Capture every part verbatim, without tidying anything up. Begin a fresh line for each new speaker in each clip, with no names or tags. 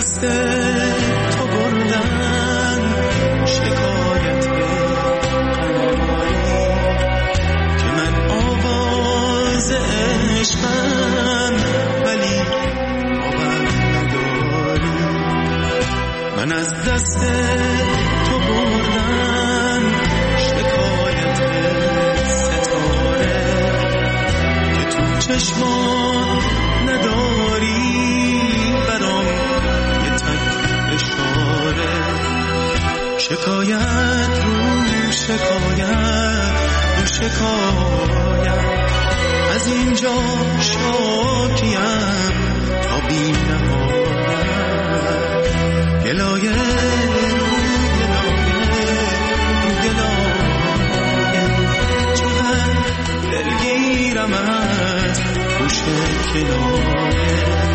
دست تو بردن شکایت قناری که من آواز عشقم ولی باور نداری. من از دست تو بردن شکایت ستاره که تو چشمان نداری برام یه تک اشاره. شکایت رو شکایت رو شکایت از اینجا شاکیم تا بی نهایت. گلایه رو گلایه رو گلایه چقدر دلگیرم از گوش کنایه.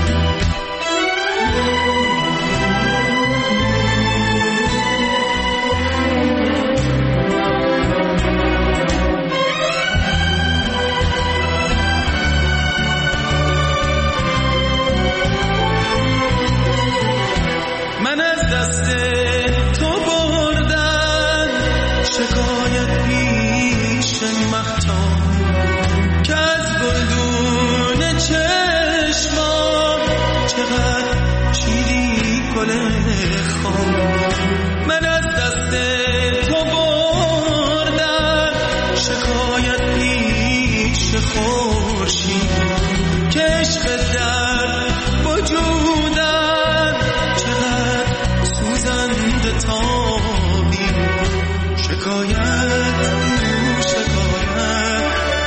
من از دست تو بردن شکایت پیش مختار که از گلدون چشمام چقدر چیدی گل خام. من از دست تو بردن شکایت پیش خورشید که عشق در وجودم چقدر سوزنده تابی. شکایت شکایت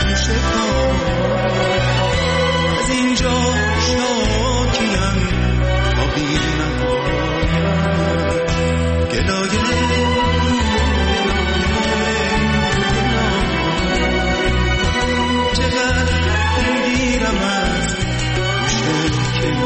شکایت از اینجا شاکیم تا بی نهایت. گلایه چقدر دلگیرم از گوش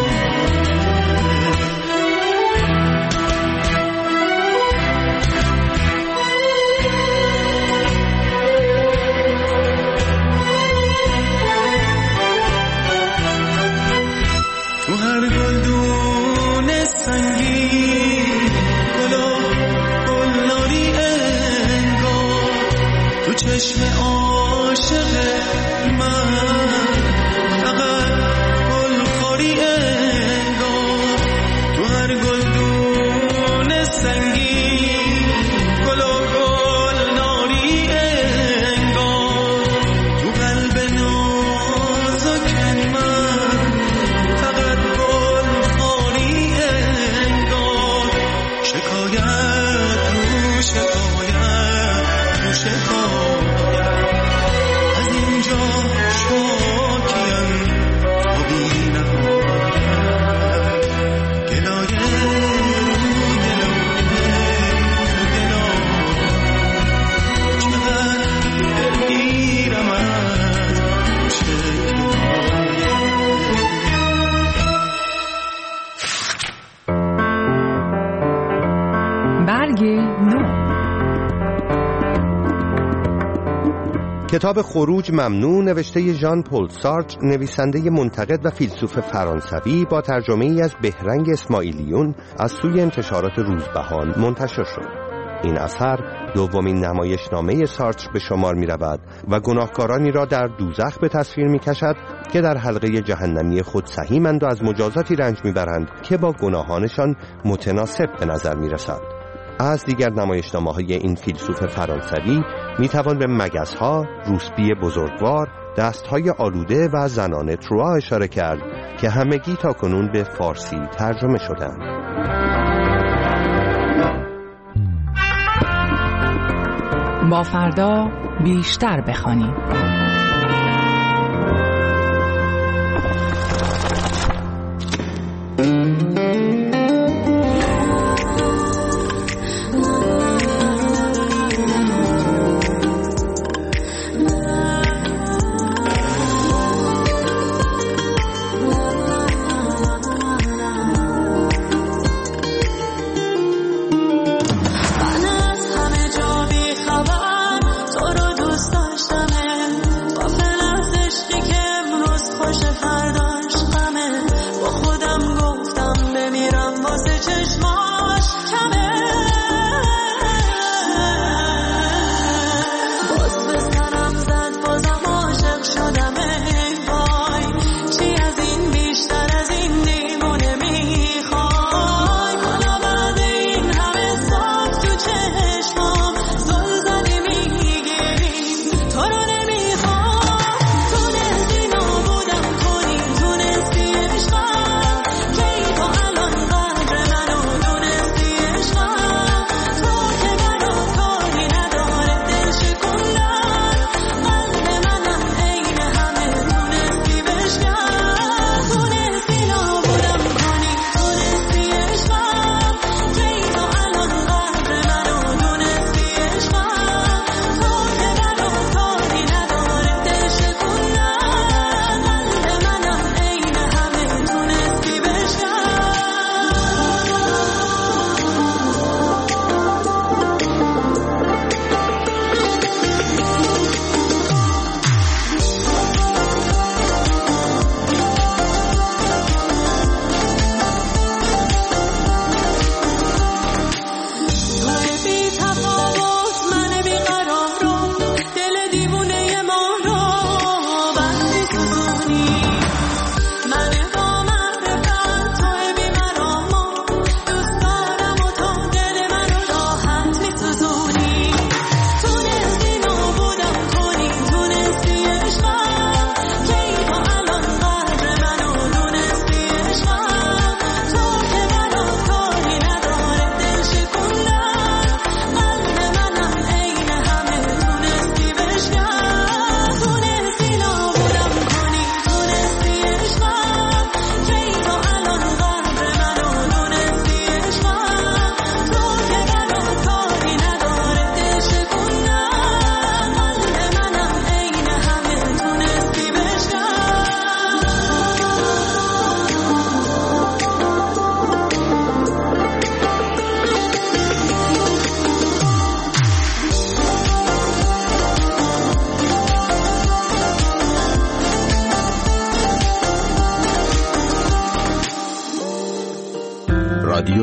تو هر گلدون سنگین گلا گلناری انگار تو چشم عاشق من فقط گلخوری انگار. تو هر گلدون سنگین گلا گلناری انگار تو قلب نازک من فقط گلخوری انگار. شکایت رو شکایت رو شکایت از اینجا شاکیم تا بی نهایت. گلایه رو گلایه رو گلایه چقدر دلگیرم از شکایت.
برگ نو.
کتاب خروج ممنوع نوشته ژان پل سارتر، نویسنده منتقد و فیلسوف فرانسوی، با ترجمه ای از بهرنگ اسماعیلیون از سوی انتشارات روزبهان منتشر شد. این اثر دومین نمایشنامه سارتر به شمار می رود و گناهکارانی را در دوزخ به تصویر می کشد که در حلقه جهنمی خود سهیمند و از مجازاتی رنج می برند که با گناهانشان متناسب به نظر می رسد. از دیگر نمایشنامه‌های این فیلسوف فرانسوی میتوان به مگس‌ها، روسبی بزرگوار، دست‌های آلوده و زنان تروا اشاره کرد که همگی تاکنون به فارسی ترجمه شدند.
با فردا بیشتر بخوانیم.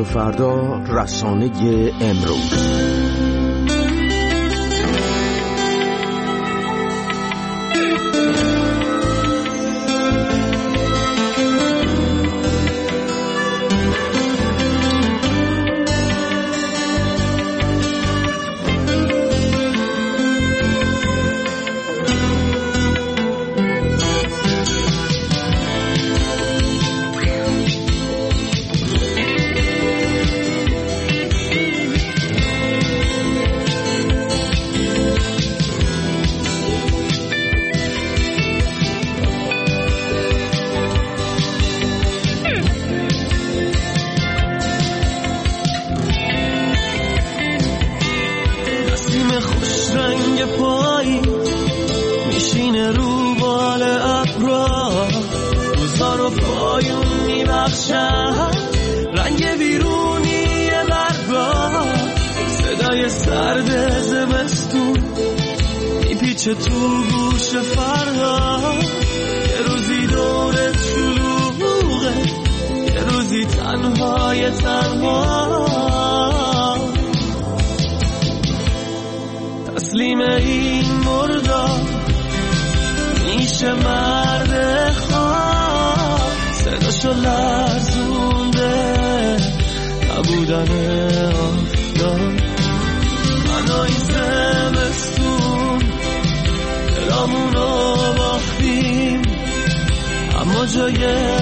فردا، رسانه امروز.
چه تو گوش فردا، یه روزی دورت شلوغه، یه روزی تنهای تنها. تسلیم این مردار میشه مرد خواه، صداشو لرزونده نبودن آفتاب. من و این زمستون دلامونو باختیم، اما جای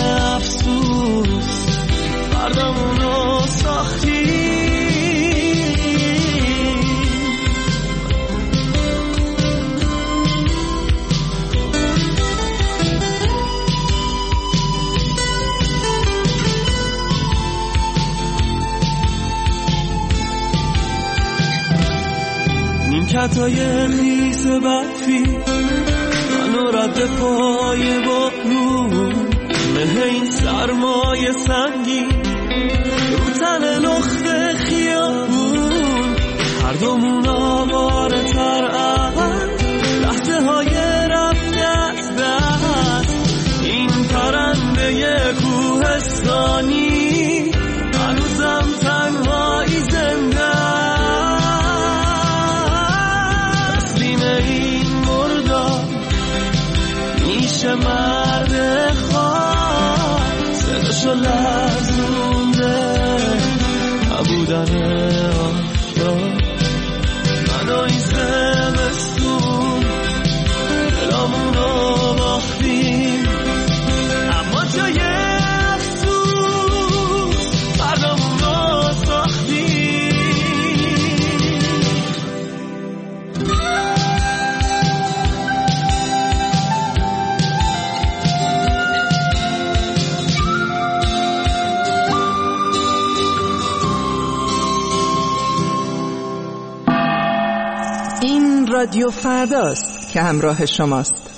افسوس فردامونو ساختیم. نیمکتای خیس برفی منو رد پای بارون، مه این سرمای سنگین رو تن لخت خیابون. هر دومون آواره تر از لحظه های رفت از دست. این پرنده کوهستانی هنوزم تنهایی زنده. تسلیم این مردار میشه مرد خواه، صداشو لرزونده نبودن آفتاب. من و این زمستون دلامونو باختیم، اما جای افسوس فردامونو ساختیم.
این رادیو فرداست که همراه شماست.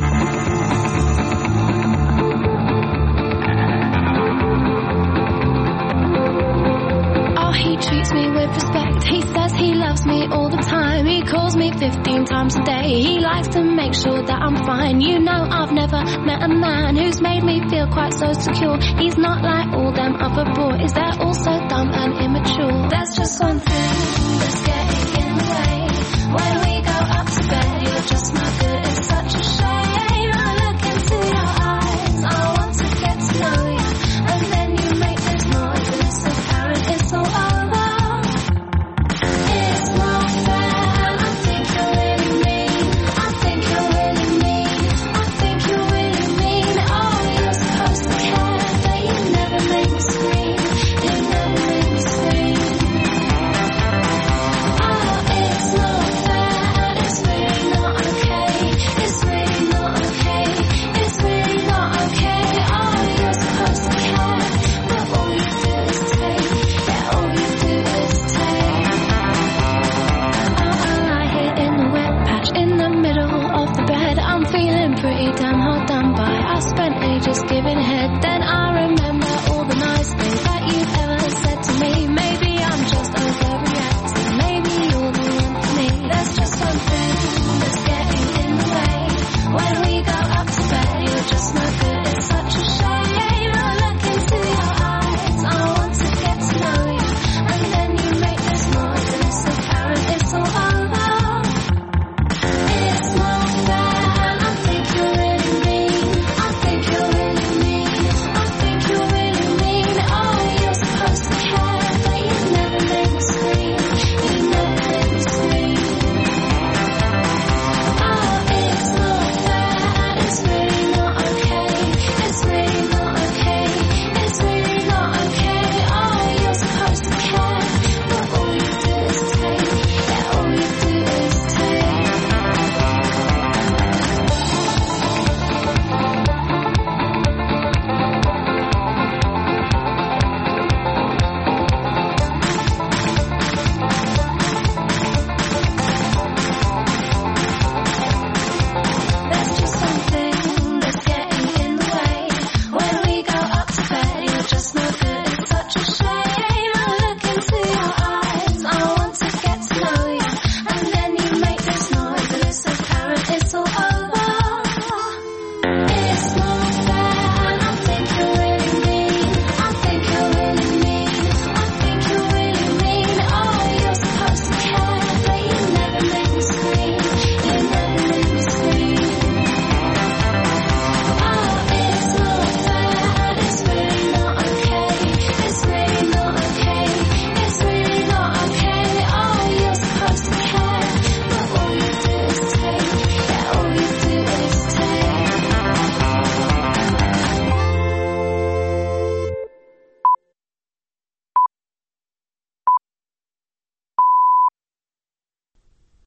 Oh, he treats me with respect. He says he loves me all the time. He calls me fifteen times a day. He likes to make sure that I'm fine. You know, I've never met a man who's made me feel quite so secure. He's not like all them other boys. They're all so dumb and immature. There's just one thing that's getting in